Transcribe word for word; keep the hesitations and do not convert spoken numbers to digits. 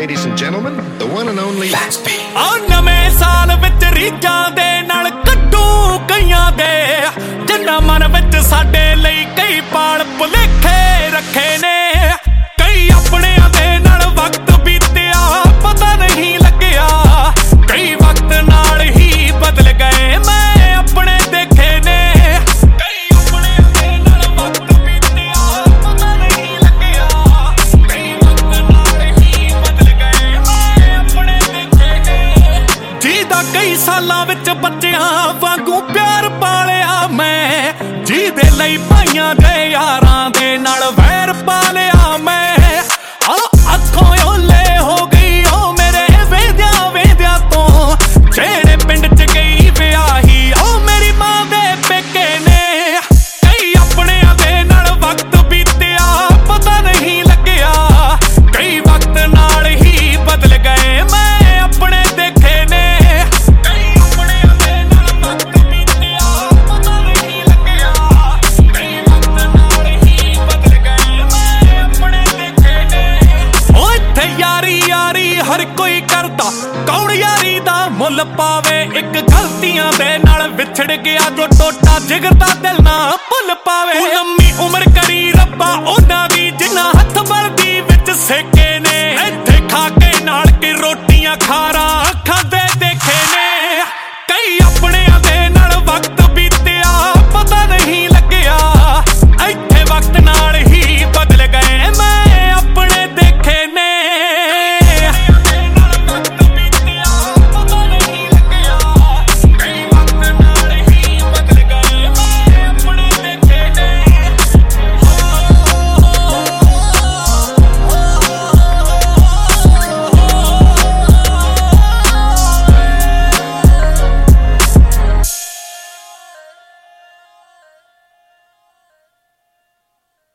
ladies and gentlemen, the one and only Laxby. ਆ ਨਵੇਂ ਸਾਲ ਵਿੱਚ ਰੀਝਾਂ ਦੇ ਨਾਲ ਕੱਢੂ ਕਈਆਂ ਦੇ ਜਿੰਨਾ ਮਨ ਵਿੱਚ ਸਾਡੇ ਲਈ ਕਈ ਪਾਲ ਭੁਲੇਖੇ ਰੱਖੇ ਨੇ ਕਈ ਆਪਣਿਆਂ ਦੇ ਨਾਲ ਵਕਤ ਬੀਤਿਆ ਪਤਾ ਨਹੀਂ ਲੱਗਿਆ ਕਈ ਵਕਤ ਨਾਲ ਹੀ ਬਦਲ ਗਏ ਮੈਂ ਆਪਣੇ ਦੇਖੇ ਨੇ ਕਈ ਆਪਣਿਆਂ ਦੇ ਨਾਲ ਵਕਤ ਬੀਤਿਆ ਪਤਾ ਨਹੀਂ ਲੱਗਿਆ ਕਈ ਵਕਤ ਨਾਲ ਹੀ ਬਦਲ ਗਏ ਮੈਂ ਆਪਣੇ ਦੇਖੇ ਨੇ ਜਿਹਦਾ ਕਈ ਸਾਲਾਂ ਵਿੱਚ ਬੱਚਿਆਂ ਵਾਂਗੂ ਪਿਆਰ ਪਾਲਿਆ ਮੈਂ ਜਿਹਦੇ ਲਈ ਭਾਈਆਂ ਦੇ ਯਾਰਾਂ ਦੇ ਨਾਲ ਵੈਰ ਪਾਲਿਆ ਮੈਂ ਅੱਖੋਂ ਓਲੇ ਹੋ ਗਈ ਉਹ ਮੇਰੇ ਵੇਦਿਆਂ ਵੇਦਿਆਂ ਤੋਂ ਜਿਹੜੇ ਪਿੰਡ ਚ ਗਈ ਵਿਆਹੀ ਉਹ ਮੇਰੀ ਮਾਂ ਦੇ ਪੇਕੇ ਨੇ ਕਈ ਆਪਣਿਆਂ ਦੇ ਨਾਲ ਵਕਤ ਬੀਤਿਆ ਪਤਾ ਨਹੀਂ ਲੱਗਿਆ ਕਈ ਵਕਤ ਨਾਲ ਹੀ ਬਦਲ ਗਏ ਮੈਂ ਆਪਣੇ ਦੇਖੇ ਨੇ ਕਈ ਆਪਣਿਆਂ ਦੇ ਨਾਲ ਵਕਤ ਬੀਤਿਆ ਪਤਾ ਨਹੀਂ ਲੱਗਿਆ ਕਈ ਵਕਤ ਨਾਲ ਹੀ ਬਦਲ ਗਏ ਮੈਂ ਆਪਣੇ ਦੇਖੇ ਨੇ ਓ ਇੱਥੇ ਯਾਰੀ ਯਾਰੀ ਹਰ ਕੋਈ ਕਰਦਾ ਕੌਣ ਯਾਰੀ ਦਾ ਮੁੱਲ ਪਾਵੇ ਇੱਕ ਗਲਤੀਆਂ ਦੇ ਨਾਲ ਵਿਛੜ ਗਿਆ ਜੋ ਟੋਟਾ ਜਿਗਰ ਦਾ ਦਿਲ ਨਾ ਭੁੱਲ ਪਾਵੇ ਲੰਮੀ ਉਮਰ ਕਰੀ ਰੱਬਾ ਉਹਨਾਂ